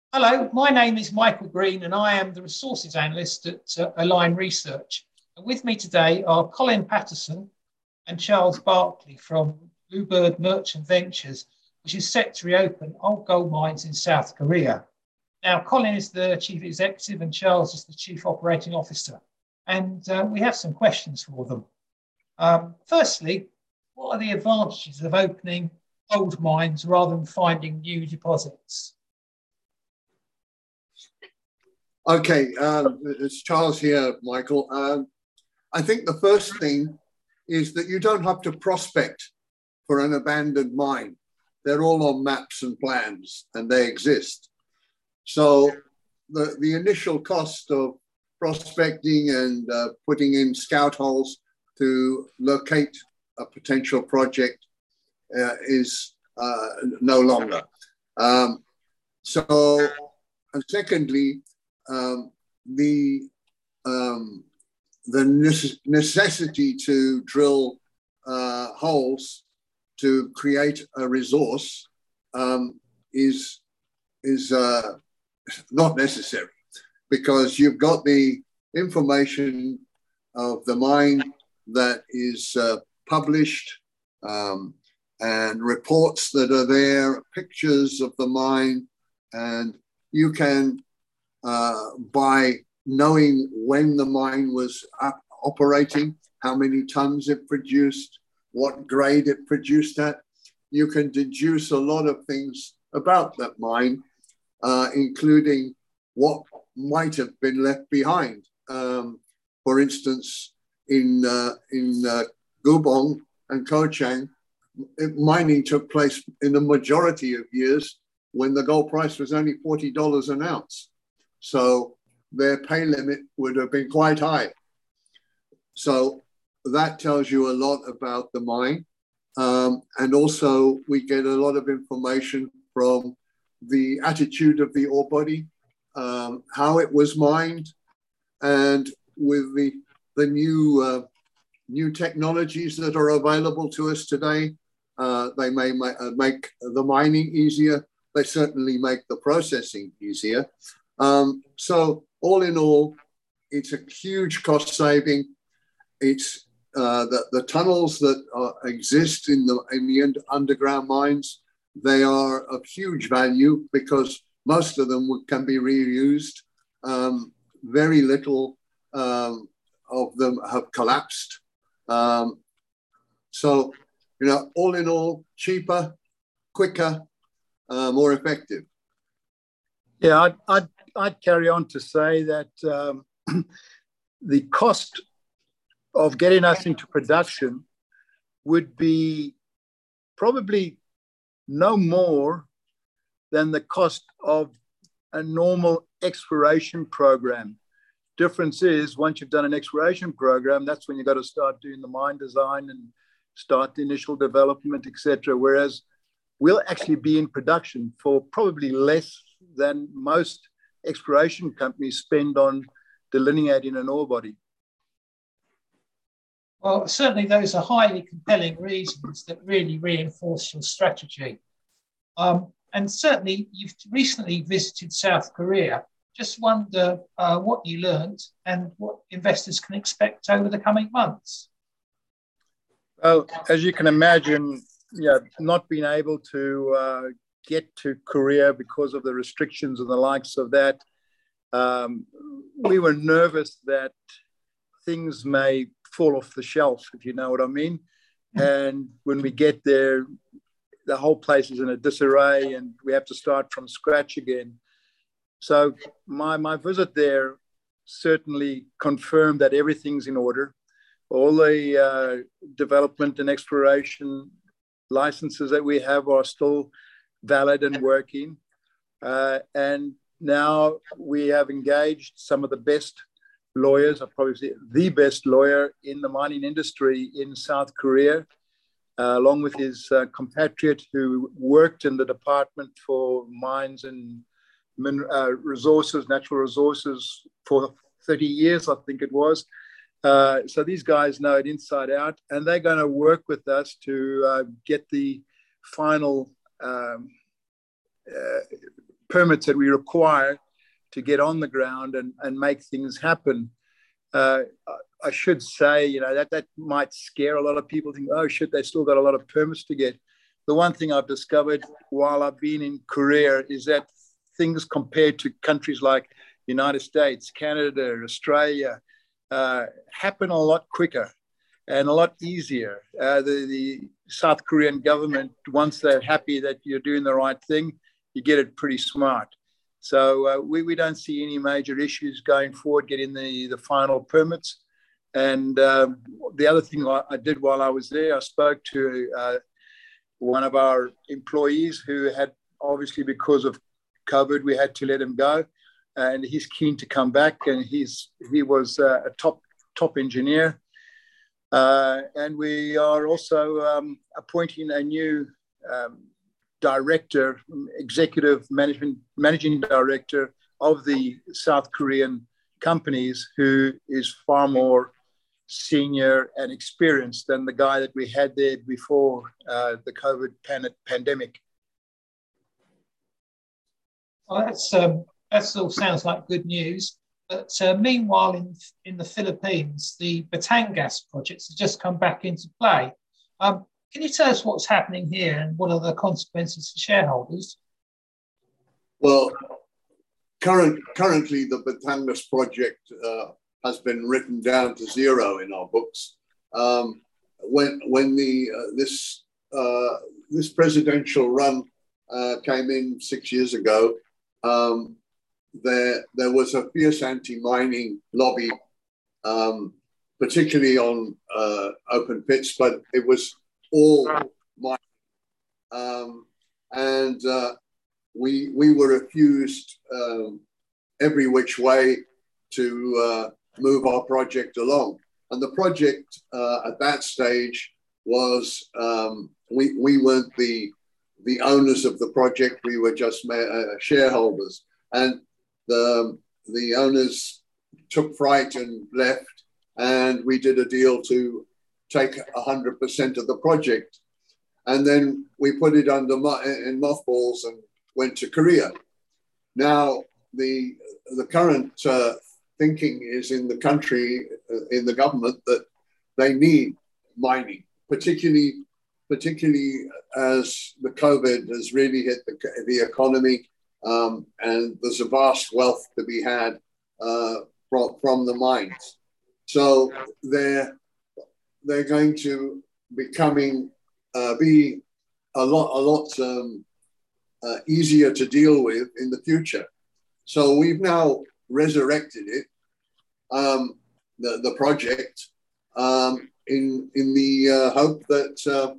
Hello, my name is Michael Green and I am the Resources Analyst at Align Research. And with me today are Colin Patterson and Charles Barkley from Bluebird Merchant Ventures, which is set to reopen old gold mines in South Korea. Now, Colin is the Chief Executive and Charles is the Chief Operating Officer. And we have some questions for them. Firstly, what are the advantages of opening old mines rather than finding new deposits? Okay, it's Charles here, Michael. I think the first thing is that you don't have to prospect for an abandoned mine. They're all on maps and plans, and they exist. So the initial cost of prospecting and putting in scout holes to locate a potential project is no longer. And secondly, the necessity to drill holes to create a resource is not necessary, because you've got the information of the mine that is published, and reports that are there, pictures of the mine, and you can, by knowing when the mine was operating, how many tons it produced, what grade it produced at, you can deduce a lot of things about that mine, including what might have been left behind. For instance, in Gubong and Kochang, mining took place in the majority of years when the gold price was only $40 an ounce. So their pay limit would have been quite high. So that tells you a lot about the mine. And also we get a lot of information from the attitude of the ore body, how it was mined, and with the new technologies that are available to us today, they may make the mining easier. They certainly make the processing easier. So all in all, it's a huge cost saving. It's the tunnels that exist in the underground mines. They are of huge value because most of them can be reused. Very little of them have collapsed. So, all in all, cheaper, quicker, more effective. Yeah, I'd carry on to say that the cost of getting us into production would be probably no more than the cost of a normal exploration program. Difference is, once you've done an exploration program, that's when you've got to start doing the mine design and start the initial development, etc. Whereas we'll actually be in production for probably less than most exploration companies spend on delineating an ore body. Well, certainly those are highly compelling reasons that really reinforce your strategy. And certainly you've recently visited South Korea. Just wonder what you learned and what investors can expect over the coming months. Well, as you can imagine, not being able to get to Korea because of the restrictions and the likes of that, we were nervous that things may fall off the shelf, if you know what I mean. And when we get there, the whole place is in a disarray and we have to start from scratch again. So my visit there certainly confirmed that everything's in order. All the development and exploration licenses that we have are still valid and working. And now we have engaged some of the best lawyers, I'll probably say the best lawyer in the mining industry in South Korea, along with his compatriot who worked in the Department for Mines and Resources, Natural Resources for 30 years, I think it was. So these guys know it inside out, and they're going to work with us to get the final permits that we require to get on the ground and make things happen. I should say, that might scare a lot of people, think, oh shit, they still got a lot of permits to get. The one thing I've discovered while I've been in Korea is that things compared to countries like United States, Canada, Australia, happen a lot quicker and a lot easier. The South Korean government, once they're happy that you're doing the right thing, you get it pretty smart. So we don't see any major issues going forward getting the final permits. And the other thing I did while I was there, I spoke to one of our employees who had, obviously because of COVID, we had to let him go. And he's keen to come back, and he was a top engineer. And we are also appointing a new director, executive managing director of the South Korean companies, who is far more senior and experienced than the guy that we had there before the COVID pandemic. Well, that all sounds like good news. But meanwhile, in the Philippines, the Batangas projects have just come back into play. Can you tell us what's happening here and what are the consequences for shareholders? Well, currently the Batangas project has been written down to zero in our books. When this presidential run came in 6 years ago, there was a fierce anti-mining lobby, particularly on open pits, but it was all mining. And we were refused every which way to move our project along. And the project at that stage was, we weren't the owners of the project, we were just shareholders. And the owners took fright and left, and we did a deal to take 100% of the project. And then we put it in mothballs and went to Korea. Now, the current thinking is in the country, in the government, that they need mining, particularly as the COVID has really hit the economy, and there's a vast wealth to be had from the mines. So they're going to be a lot easier to deal with in the future. So we've now resurrected it, the project, in the hope that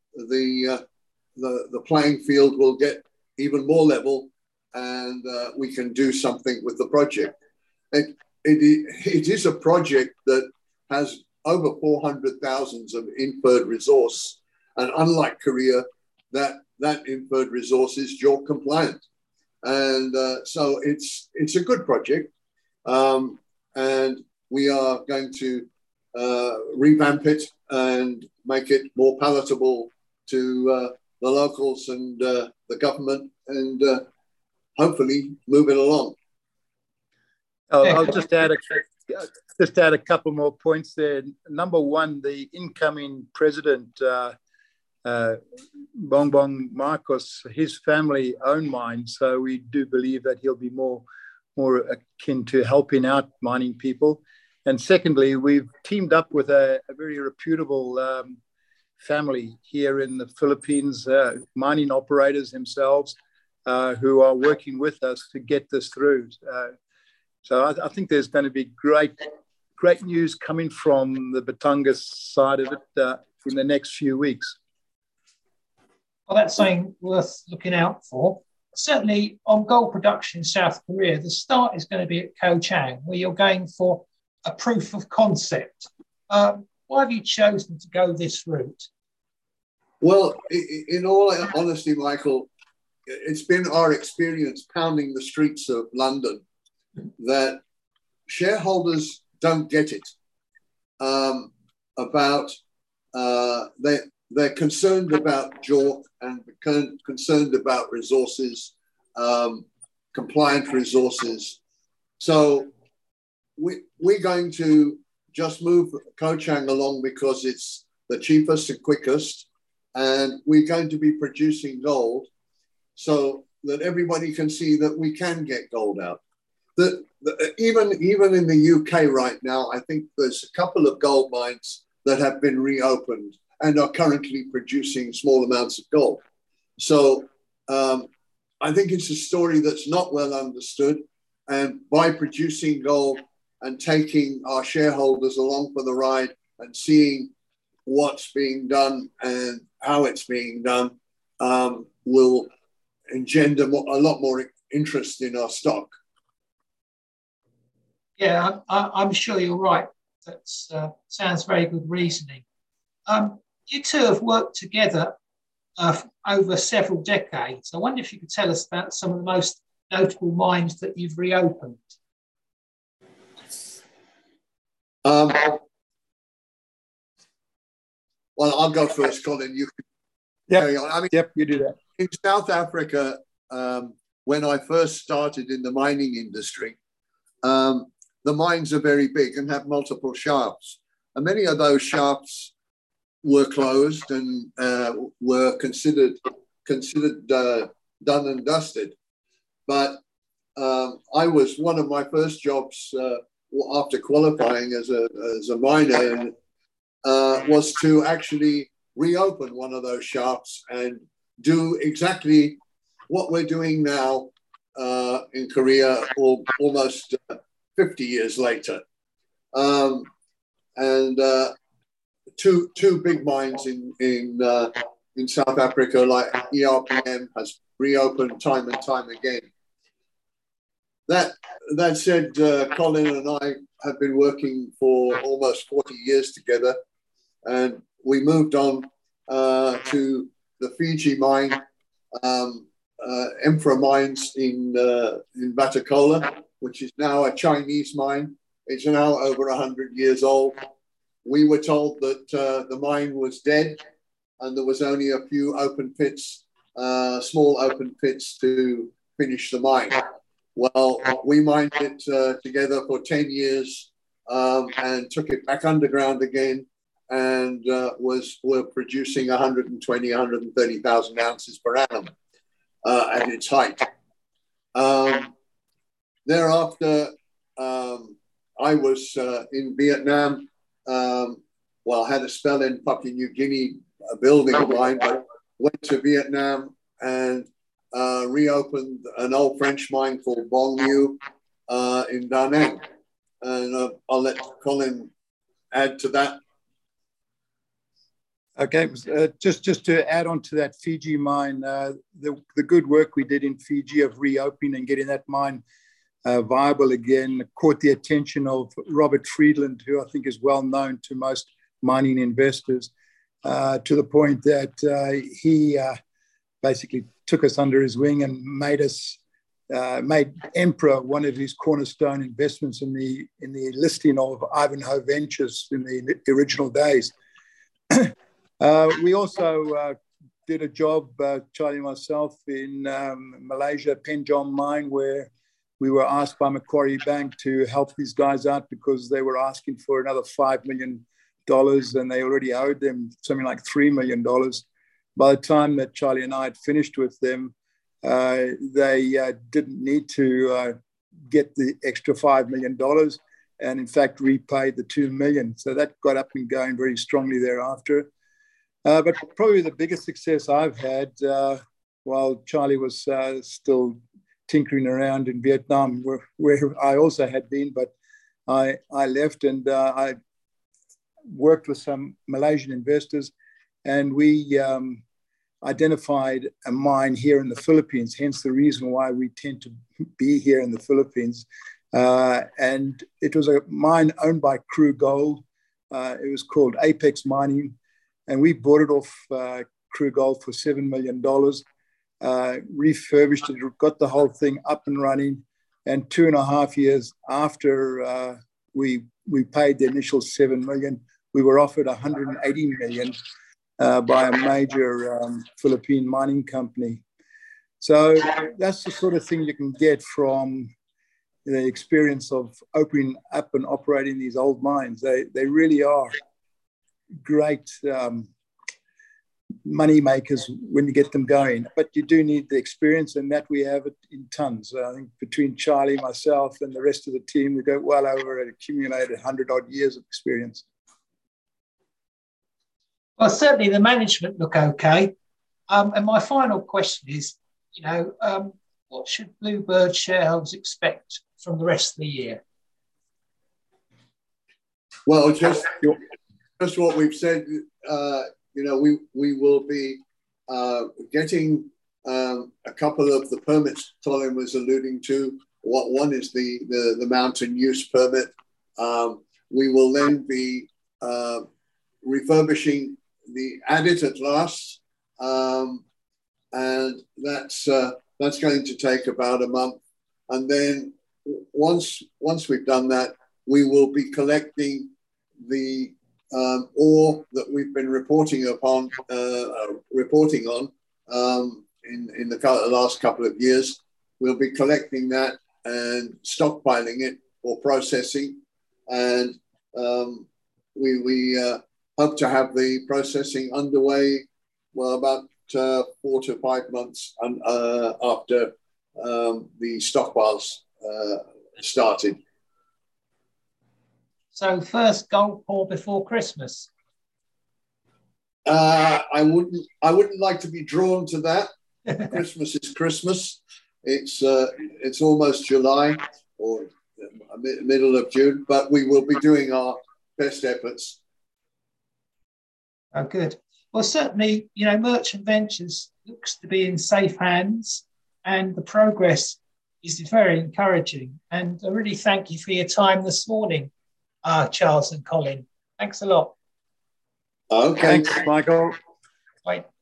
the playing field will get even more level, and we can do something with the project. It is a project that has over 400,000 of inferred resource, and unlike Korea, that inferred resource is JORC compliant. And so it's a good project, and we are going to revamp it and make it more palatable to the locals and the government, and hopefully move it along. I'll just add a couple more points there. Number one, the incoming president, Bongbong Marcos, his family own mines, so we do believe that he'll be more akin to helping out mining people. And secondly, we've teamed up with a very reputable family here in the Philippines, mining operators themselves, who are working with us to get this through. So I think there's going to be great news coming from the Batangas side of it in the next few weeks. Well, that's something worth looking out for. Certainly on gold production in South Korea, the start is going to be at Ko-Chang, where you're going for a proof of concept. Why have you chosen to go this route? Well, in all honesty, Michael, it's been our experience pounding the streets of London that shareholders don't get it. They're concerned about JORC and concerned about resources compliant resources. So we're going to just move Kochang along because it's the cheapest and quickest, and we're going to be producing gold so that everybody can see that we can get gold out. Even in the UK right now, I think there's a couple of gold mines that have been reopened and are currently producing small amounts of gold. So I think it's a story that's not well understood. And by producing gold and taking our shareholders along for the ride and seeing what's being done and how it's being done will engender a lot more interest in our stock. Yeah, I'm sure you're right. That sounds very good reasoning. You two have worked together over several decades. I wonder if you could tell us about some of the most notable mines that you've reopened. Well, I'll go first, Colin. You can carry on. I mean, you do that. In South Africa, when I first started in the mining industry, the mines are very big and have multiple shafts. And many of those shafts were closed and were considered done and dusted. But one of my first jobs after qualifying as a miner was to actually reopen one of those shafts and do exactly what we're doing now in Korea, or almost 50 years later. Two big mines in South Africa, like ERPM, has reopened time and time again. That said, Colin and I have been working for almost 40 years together, and we moved on to the Fiji mine, Emperor Mines in Batakola, which is now a Chinese mine. It's now over 100 years old. We were told that the mine was dead and there was only a few open pits, small open pits to finish the mine. Well, we mined it together for 10 years and took it back underground again, and were producing 120, 130,000 ounces per annum at its height. Thereafter, I was in Vietnam. I had a spell in Papua New Guinea building a mine, but went to Vietnam and reopened an old French mine called Bong Nhu in Da Nang. And I'll let Colin add to that. Okay, just to add on to that Fiji mine, the good work we did in Fiji of reopening and getting that mine viable again caught the attention of Robert Friedland, who I think is well known to most mining investors, to the point that he basically took us under his wing and made Emperor one of his cornerstone investments in the listing of Ivanhoe Ventures in the original days. We also did a job, Charlie and myself, in Malaysia, Penjom Mine, where we were asked by Macquarie Bank to help these guys out because they were asking for another $5 million and they already owed them something like $3 million. By the time that Charlie and I had finished with them, they didn't need to get the extra $5 million and in fact repaid the $2 million. So that got up and going very strongly thereafter. But probably the biggest success I've had while Charlie was still tinkering around in Vietnam, where I also had been, but I left and I worked with some Malaysian investors, and we identified a mine here in the Philippines, hence the reason why we tend to be here in the Philippines. And it was a mine owned by Crew Gold. It was called Apex Mining, and we bought it off Crew Gold for $7 million. Refurbished it, got the whole thing up and running, and 2.5 years after we paid the initial $7 million, we were offered $180 million by a major Philippine mining company. So that's the sort of thing you can get from the experience of opening up and operating these old mines. They really are great money makers when you get them going, but you do need the experience, and that we have it in tons. I think between Charlie, myself, and the rest of the team, we go well over an accumulated 100 odd years of experience. Well, certainly the management look okay. And my final question is, what should Bluebird shareholders expect from the rest of the year? Well, just what we've said. We will be getting a couple of the permits Colin was alluding to. One is the mountain use permit. We will then be refurbishing the adit at last, and that's going to take about a month. And then once we've done that, we will be collecting the ore that we've been reporting on in the last couple of years. We'll be collecting that and stockpiling it for processing, and we hope to have the processing underway about 4 to 5 months after the stockpiles started. So first gold pour before Christmas. I wouldn't like to be drawn to that. Christmas is Christmas. It's almost July or middle of June, but we will be doing our best efforts. Oh, good. Well, certainly, Merchant Ventures looks to be in safe hands, and the progress is very encouraging. And I really thank you for your time this morning, Charles and Colin. Thanks a lot. Okay. Thanks, Michael. Bye.